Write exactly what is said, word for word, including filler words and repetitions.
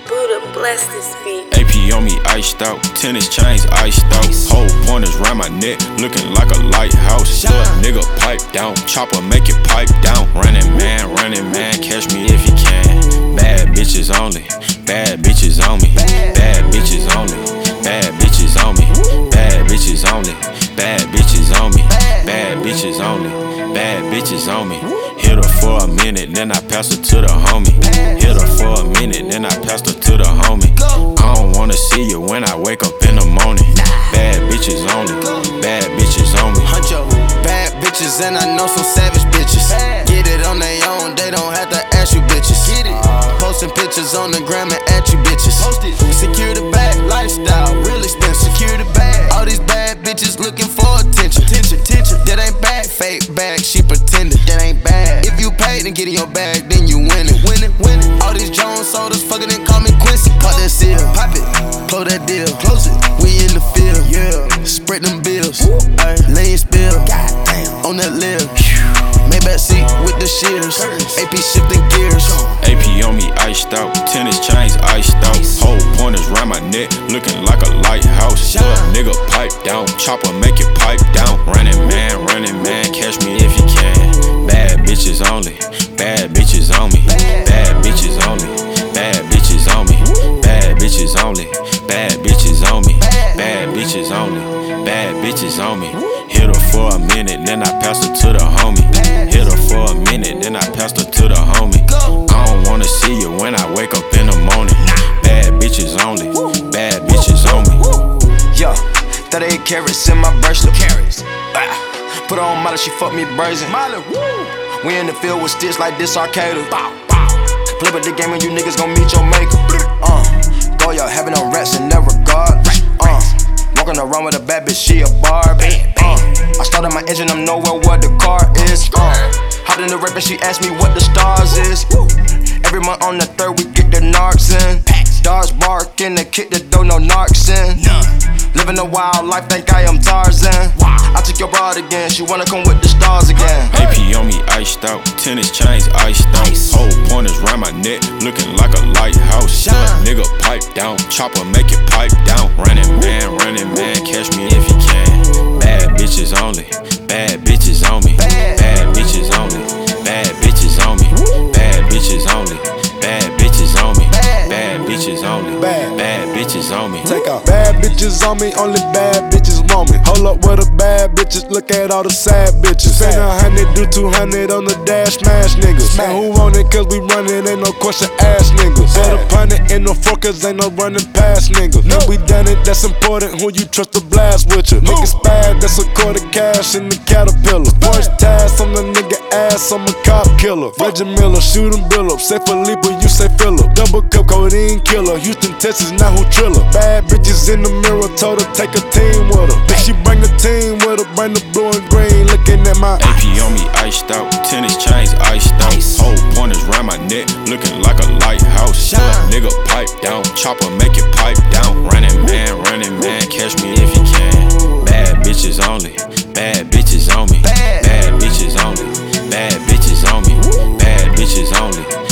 Buddha bless this beat. A P on me iced out, tennis chains iced out. Whole pointers round my neck, looking like a lighthouse. Little nigga pipe down, chopper make it pipe down. Running man, running man, catch me if you can. Bad bitches only, bad bitches on me. Bad bitches only, bad bitches on me. Bad bitches only, bad bitches on me. Bad bitches only, bad bitches on me. Hit her for a minute, then I pass her to the homie. Hit her for a minute, then I pass her to the homie. I don't wanna see you when I wake up in the morning. Bad bitches only, bad bitches on me. Huncho, bad bitches and I know some savage bitches. Get it on their own, they don't have to ask you bitches. Get it. Posting pictures on the gram and at you bitches. Secure the bag, lifestyle, real expensive. Secure the bag. All these bad bitches looking for attention. Attention, attention. That ain't bad, fake bag, she pretended. That ain't bad. If you paid and get in your bag, then you win it. Win it, win it. All these Jones sodas fucking and call me Quincy. Pop that seal, pop it, close that deal, close it. We in the field, yeah. Spread them bills, ay, lane spill, goddamn, on that lip. Maybach seat with the shears, A P shifting gears. A P on me iced out, tennis chains iced out. Whole pointers round my neck, looking like a lighthouse. Little nigga pipe down, chopper make it pipe down. Running man, running man, catch me if you can. Bad bitches only, bad bitches on me. Bad bitches only, bad bitches on me. Bad bitches only, bad bitches on me. Bad bitches only, bad bitches on me. Hit her for a minute, then I pass her to the homie. Hit her for a minute, then I pass her to the homie. I don't wanna see you when I wake up in the morning. Bad bitches only, bad bitches on me. Yo, thirty-eight carats in my bracelet. Carats. Ah. Put her on Molly, she fuck me brazen. Molly, woo. We in the field with sticks like this arcade. Bow, bow. Play with the game and you niggas gon' meet your maker. Uh, go y'all having no rats in that regard. Uh, walking around with a bad bitch, she a Barbie. Uh, I started my engine, I'm nowhere where the car is. Uh, hopped in the rap and she asked me what the stars is. Every month on the third we get the narcs in. Dogs barking, they kick the door, no narcs in. Living a wild life, think I am Tarzan. I took your broad again, she wanna come with the stars again. A P on me iced out, tennis chains iced out. Whole pointers round my neck, looking like a lighthouse. Little nigga pipe down, chopper make it pipe down. Running man, running man, catch me if you can. Bad bitches only, bad bitches on me. Bad bitches only, bad bitches on me. Bad bitches only, bad bitches on me. Bad bitches only, Bad. bad bitches on me. Take off. Bad bitches on me, only bad bitches want me. Hold up with the bad bitches, look at all the sad bitches. Spend a hundred, do two hundred on the dash, smash niggas. Man, who want it? Cause we running, ain't no question, ass niggas. Put a pun it in the focus, ain't no running past niggas. No. We done it, that's important. Who you trust to blast with you? Niggas bad, that's a quarter cash in the Caterpillar. First task on the nigga ass, I'm a cop killer. Reggie Miller, shoot him, bill up. Say Felipe, you say Phillip. Double cup, codeine killer. Houston, Texas, now who triller? Bad bitches in the mirror, told her take a team with her. Bitch, she bring a team with her, bring the blue and green. Looking at my A P on me iced out, tennis chains iced out. Whole pointers round my neck, looking like a lighthouse. Little nigga pipe down, chopper make it pipe down. Running man, running man, catch me if you can. Bad bitches only, bad bitches on me. Bad bitches only, bad bitches on me. Bad bitches only.